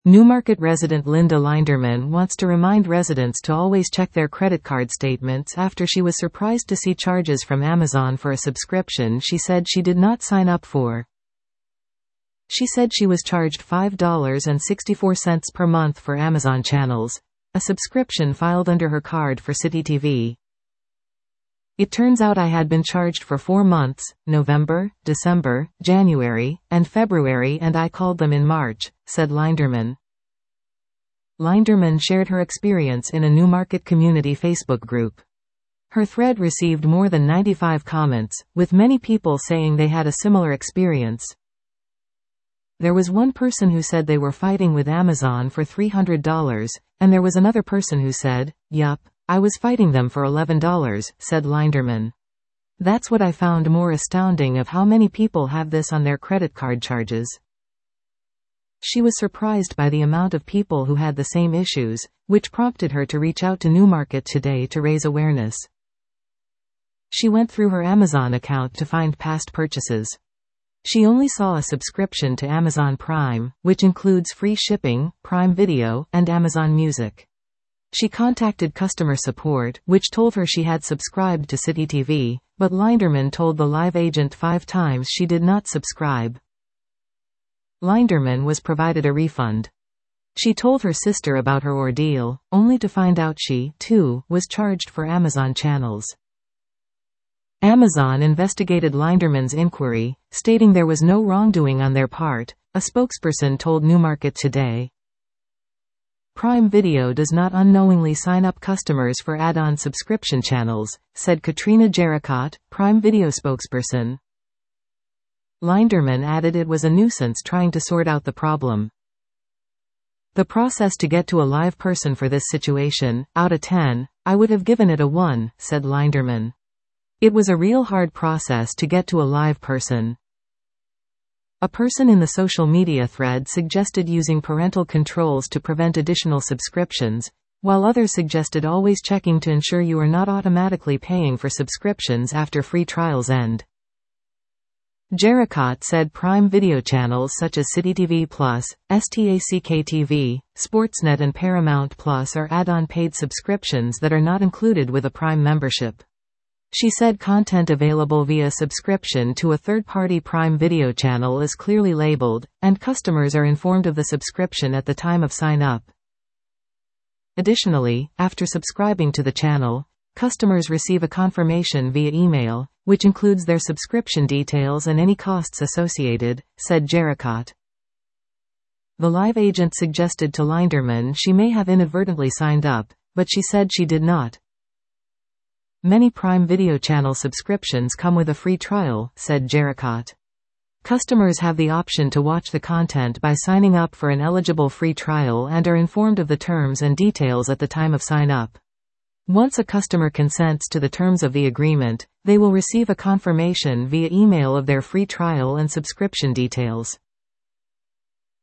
Newmarket resident Linda Linderman wants to remind residents to always check their credit card statements after she was surprised to see charges from Amazon for a subscription she said she did not sign up for. She said she was charged $5.64 per month for Amazon Channels, a subscription filed under her card for City TV. It turns out I had been charged for 4 months, November, December, January, and February, and I called them in March, said Linderman. Linderman shared her experience in a Newmarket community Facebook group. Her thread received more than 95 comments, with many people saying they had a similar experience. There was one person who said they were fighting with Amazon for $300, and there was another person who said, "Yup, I was fighting them for $11, said Linderman. That's what I found more astounding of how many people have this on their credit card charges. She was surprised by the amount of people who had the same issues, which prompted her to reach out to Newmarket today to raise awareness. She went through her Amazon account to find past purchases. She only saw a subscription to Amazon Prime, which includes free shipping, Prime Video, and Amazon Music. She contacted customer support, which told her she had subscribed to City TV, but Linderman told the live agent 5 times she did not subscribe. Linderman was provided a refund. She told her sister about her ordeal, only to find out she, too, was charged for Amazon Channels. Amazon investigated Linderman's inquiry, stating there was no wrongdoing on their part, a spokesperson told Newmarket today. Prime Video does not unknowingly sign up customers for add-on subscription channels, said Katrina Jericott, Prime Video spokesperson. Linderman added it was a nuisance trying to sort out the problem. The process to get to a live person for this situation, out of 10, I would have given it a 1, said Linderman. It was a real hard process to get to a live person. A person in the social media thread suggested using parental controls to prevent additional subscriptions, while others suggested always checking to ensure you are not automatically paying for subscriptions after free trials end. Jericott said Prime Video channels such as City TV Plus, STACK TV, Sportsnet and Paramount Plus are add-on paid subscriptions that are not included with a Prime membership. She said content available via subscription to a third-party Prime Video channel is clearly labeled, and customers are informed of the subscription at the time of sign-up. Additionally, after subscribing to the channel, customers receive a confirmation via email, which includes their subscription details and any costs associated, said Jericott. The live agent suggested to Linderman she may have inadvertently signed up, but she said she did not. Many Prime Video channel subscriptions come with a free trial, said Jericott. Customers have the option to watch the content by signing up for an eligible free trial and are informed of the terms and details at the time of sign-up. Once a customer consents to the terms of the agreement, they will receive a confirmation via email of their free trial and subscription details.